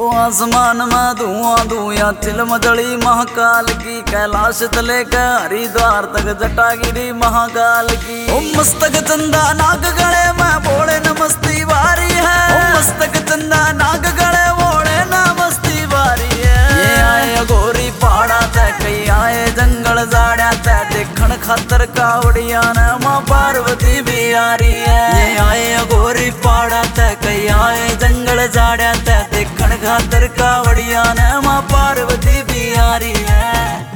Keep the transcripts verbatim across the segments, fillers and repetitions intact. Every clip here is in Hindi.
ओ आसमान में धुआं धुआं चिलम जड़ी महाकाल की, कैलाश तले के हरिद्वार तक जटागिरी महाकाल की। ओ मस्तक चंदा नाग गले में बोले नमस्ती बारी है, ओ मस्तक चंदा नाग गले बोले नमस्ती बारी है। ये आए अघोरी पहाड़ा ते कई आए जंगल जाड़ा ते, देखण खातर कावड़िया ने मां पार्वती भी आ रही है। ये आए अघोरी पहाड़ा ते कई आए जंगल जाड़ा ते, देखण खातर कावड़िया ने मां पार्वती भी आ रही है।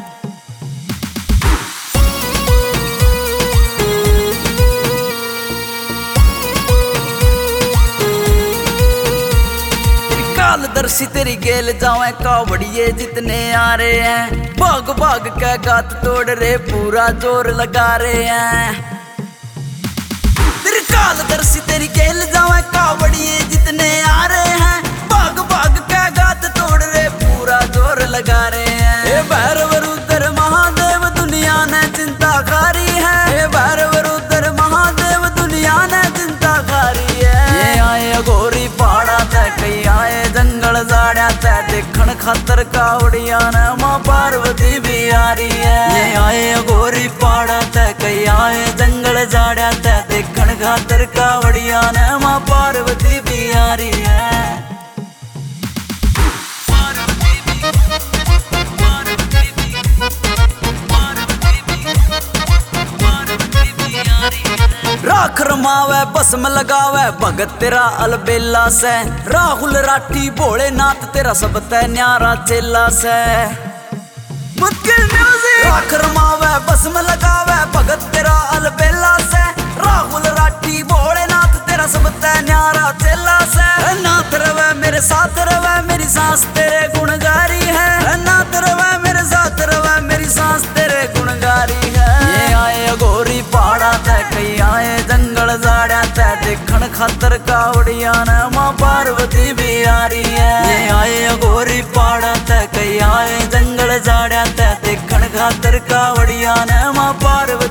कालदर्शी तेरी गेल जावे कावड़िए जितने आ रहे हैं, भाग भाग के गात तोड़ रहे पूरा जोर लगा रहे हैं। तेरी कालदर्शी तेरी गेल जावे कावड़िए जितने आ रहे हैं, भाग भाग के गात तोड़ रहे पूरा जोर लगा रहे हैं। हे भैरव रुद्र महादेव दुनिया ने चिंता खारी है, हे भैरव रुद्र महादेव दुनिया ने चिंता खारी है। ये आए अघोरी पहाड़ा ते कई आए जंगल जाड़ा ते, देखण खातर कावड़िया ने मां पार्वती भी आ रही है। ये आए अघोरी पहाड़ा ते कई आए जंगल जाड़ा ते, देखण खातर कावड़िया ने मां पार्वती भी आ रही है। राख रमावे भस्म लगावे भगत तेरा अलबेला से, राहुल राठी भोलेनाथ तेरा सब तै न्यारा चेला से। राख रमावे भस्म लगावे भगत तेरा अलबेला से, राहुल राठी भोलेनाथ तेरा सब तै न्यारा चेला से। नाथ रवे मेरे साथ रवे मेरी सांस तेरे गुणगारी है, नाथ रवे मेरे साथ रवे मेरी सांस तेरे गुणगारी है। ये आए अघोरी पहाड़ा ते कई आए जंगल जाड़ा ते, देखण खातर कावड़िया ने मां पार्वती भी आ रही है। ये आए अघोरी पहाड़ा ते कई आए जंगल जाड़ा ते, देखण खातर कावड़िया ने मां पार्वती